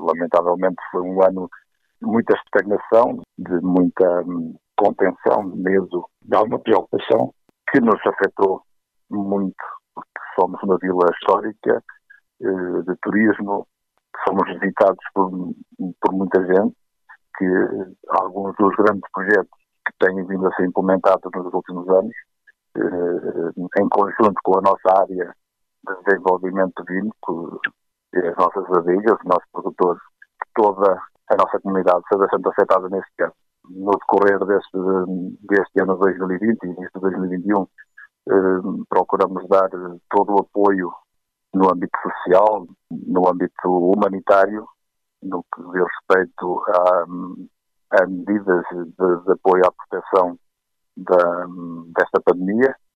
Lamentavelmente foi um ano de muita estagnação, de muita contenção, medo, de alguma preocupação, que nos afetou muito, porque somos uma vila histórica de turismo, somos visitados por muita gente, que alguns dos grandes projetos que têm vindo a ser implementados nos últimos anos, em conjunto com a nossa área de desenvolvimento de vinho, as nossas adegas, os nossos produtores, toda a nossa comunidade seja sempre afetada neste caso. No decorrer deste ano 2020 e início de 2021, procuramos dar todo o apoio no âmbito social, no âmbito humanitário, no que diz respeito a medidas de apoio à proteção desta pandemia.